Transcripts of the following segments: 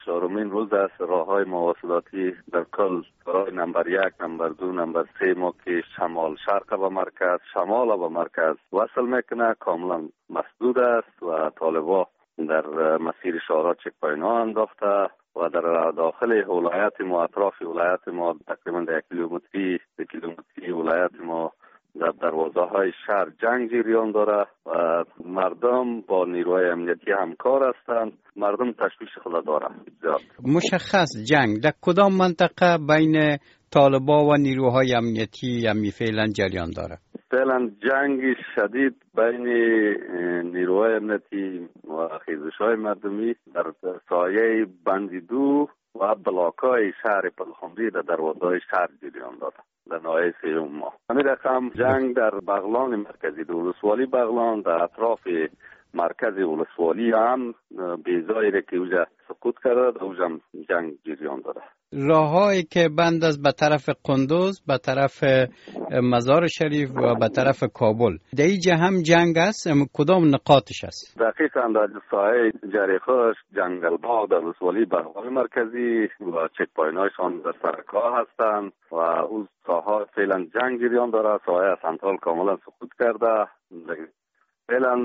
4مین روز است. راههای مواصلاتی در کل راه نمبر 1، نمبر 2، نمبر 3 ما که شمال شرق به مرکز، شمال به مرکز وصل میکنه کاملا مسدود است و طالبان در مسیر شارع چک پوینت ها انداخته و در داخل ولایت ما، اطراف ولایت ما تقریبا 1 کیلومتری ولایت ما در دروازه های شهر جنگ جریان داره و مردم با نیروهای امنیتی همکار هستند. مردم تشویش خود داره زیاد. مشخص جنگ در کدام منطقه بین طالبان و نیروهای امنیتی فعلا جریان داره؟ فعلا جنگ شدید بین نیروهای امنیتی و خیزش‌های مردمی در سایه بندیدو و بلاکای شهر پلخمری در دروازه شهر جریان داره در ناحیه سیوم ما. همین رقم جنگ در بغلان مرکزی در ولسوالی بغلان در اطراف مرکز ولسوالی هم بیزایی که اوجا سقوط کرده اوجا جنگ جریان داره. راههایی که بند است به طرف قندوز، به طرف مزار شریف و به طرف کابل، در اینجا هم جنگ است. کدام نقاطش است؟ دقیقاً در ساحه جریخوش، جنگل باغ در ولسوالی بغلان مرکزی و چک پوینت‌هایشان در سرکاه هستند و اون ساحه فعلا جنگ جریان داره. ساحه سنترال کاملا سقوط کرده. فعلا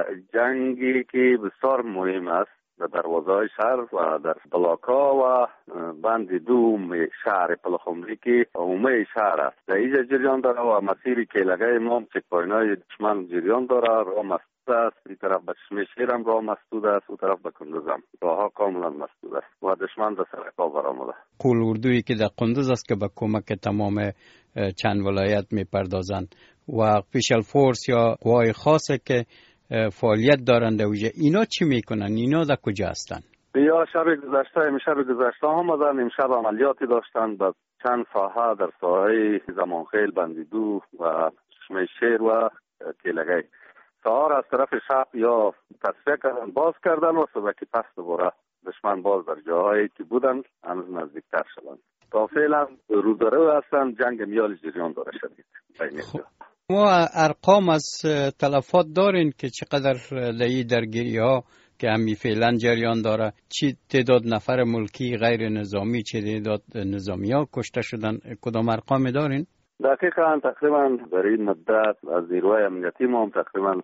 جنگی که بسیار مهم است در دروازه شهر و در بلاکا و بند دوم شهر پلخمری که عمومی شهر است در اینجا جریان داره و مسیری که لگه امام چک پوینت‌های دشمن جریان داره. راه مسدود است. این طرف به چشمه شیر هم راه مسدود است، اون طرف به کندوز هم راه‌ها کاملا مسدود است و دشمن در سرکا برآمده. قول اردویی که در کندوز است که به کمک تمام چند ولایت میپردازند و سپیشال فورس یا قوای خاصه که فعالیت دارند اوجه، اینا چی میکنن؟ اینا در کجا هستن؟ یا شب گذشته آمدن. امشب عملیاتی داشتن به چند ساحه در ساحه زمانخیل، بندیدو و چشمه شیر و کیلگی. سهار از طرف شب یا تصفیه کردن، باز کردن و صبح که پس دوباره دشمن باز در جاهایی که بودن هنوز نزدیکتر شدن. تا فعلا روزداره هستن. جنگ میال جریان داره شدید بین ما ارقام از تلفات دارین که چقدر لئی درگیری ها که همی فعلا جریان داره، چی تعداد نفر ملکی غیر نظامی، چی تعداد نظامی ها کشته شدن، کدام ارقام دارین؟ دقیقاً تقریبا در این مدت از نیروهای امنیتی ما هم تقریبا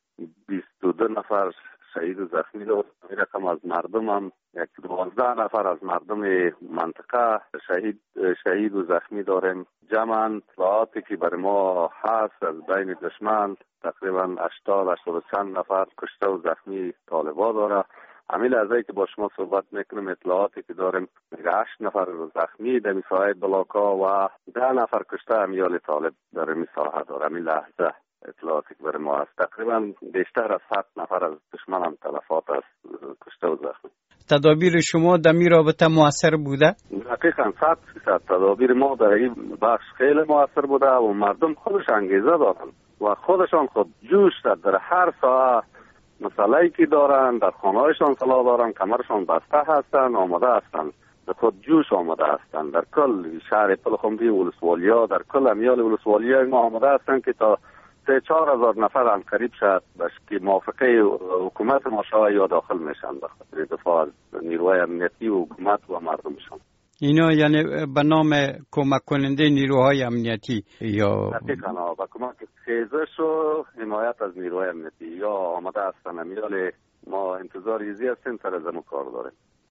22 نفر شهید و زخمی داریم. این رقم از مردم هم 12 نفر از مردم منطقه شهید و زخمی داریم. جمعاً اطلاعاتی که برای ما هست از بین دشمن تقریبا 80 چند نفر کشته و زخمی طالبا داره. همین لحظه‌ای که با شما صحبت میکنم اطلاعاتی که داریم 8 نفر زخمی در ساحه بلاکا و 10 نفر کشته امیال طالب در این ساحه داره. همین لحظه اطلاعاتی که برای ما هست تقریبا بیشتر از 100 نفر از دشمن هم تلفات است کشته و زخمی. تدابیر شما در این رابطه مؤثر بوده؟ دقیقاً 100% تدابیر ما در این بخش خیلی مؤثر بوده و مردم خودش انگیزه دارن و خودشان خود جوش در هر ساعه مسئله‌ای که دارن در خانه‌هایشان سلاح دارن، کمرشان بسته هستن، آماده هستن، به خود جوش آماده هستن. در کل شهر پلخمری ولسوالیا، در کل امیال ولسوالیا ما آماده هستن که تا 3-4 هزار نفر هم قریب شد که موافقه حکومت ما شاه یا داخل میشن به خاطر دفاع از نیروهای امنیتی و حکومت و مردمشان. اینا یعنی به نام کمک کننده نیروهای امنیتی یا دقیقاً با کمک خیزش و حمایت از نیروهای امنیتی یا آماده هستن. امیال ما انتظار ایزی هستیم سر از کار داریم.